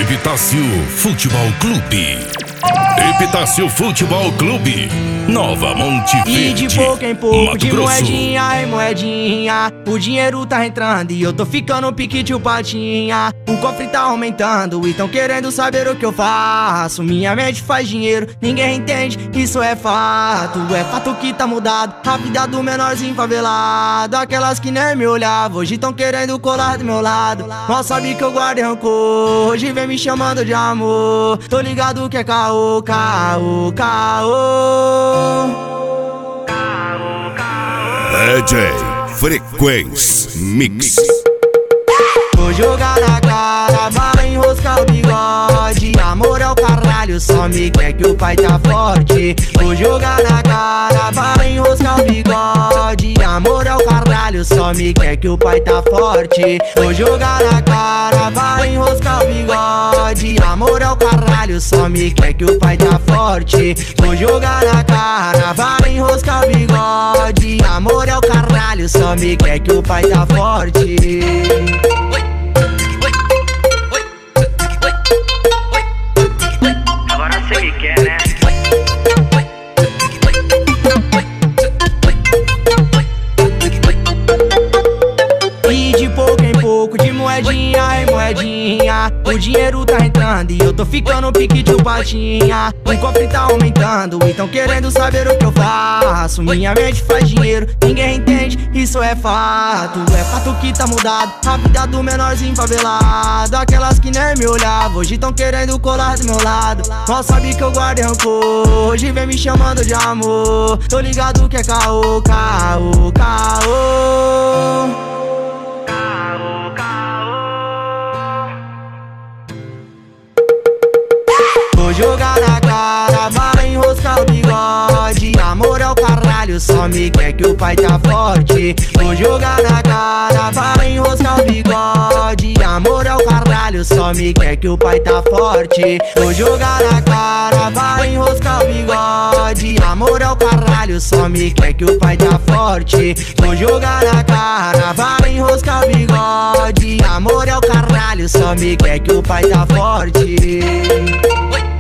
Epitácio Futebol Clube. Epitácio Futebol Clube, Nova Monte Verde, E de pouco em pouco, Mato de Grosso. moedinha em moedinha, o dinheiro tá entrando e eu tô ficando pique tio Patinha. O cofre tá aumentando e tão querendo saber o que eu faço. Minha mente faz dinheiro, ninguém entende, isso é fato. É fato que tá mudado, a vida do menorzinho favelado. Aquelas que nem me olhavam, hoje tão querendo colar do meu lado. Mal sabe que eu guardei rancor, hoje vem me chamando de amor. Tô ligado que é caô, caô, caô. DJ Frequência Mix. Vou jogar na cara, vai enroscar o bigode. Amor é o caralho, só me quer que o pai tá forte. Vou jogar na cara, vai enroscar o bigode. Amor é o caralho, só me quer que o pai tá forte. Vou jogar na cara, vai enroscar o bigode. Amor é o caralho, só me quer que o pai tá forte. Vou jogar na cara, vai enroscar o bigode. Amor é o caralho, só me quer que o pai tá forte. Agora cê me quer, né? E de pouco em pouco, de moedinha em moedinha, o dinheiro tá entrando e eu tô ficando pique tio Patinha. O cofre tá aumentando e tão querendo saber o que eu faço. Minha mente faz dinheiro, ninguém entende, isso é fato. É fato que tá mudado, a vida do menorzinho favelado. Aquelas que nem me olhavam, hoje tão querendo colar do meu lado. Mal sabe que eu guardei rancor, hoje vem me chamando de amor. Tô ligado que é caô, caô, caô. Vou jogar na cara, vai enroscar o bigode. Amor é o caralho, só me quer que o pai tá forte. Vou jogar na cara, vai enroscar o bigode. Amor é o caralho, só me quer que o pai tá forte. Vou jogar na cara, vai enroscar o bigode. Amor é o caralho, só me quer que o pai tá forte. Vou jogar na cara, vai enroscar o bigode. Amor é o caralho, só me quer que o pai tá forte.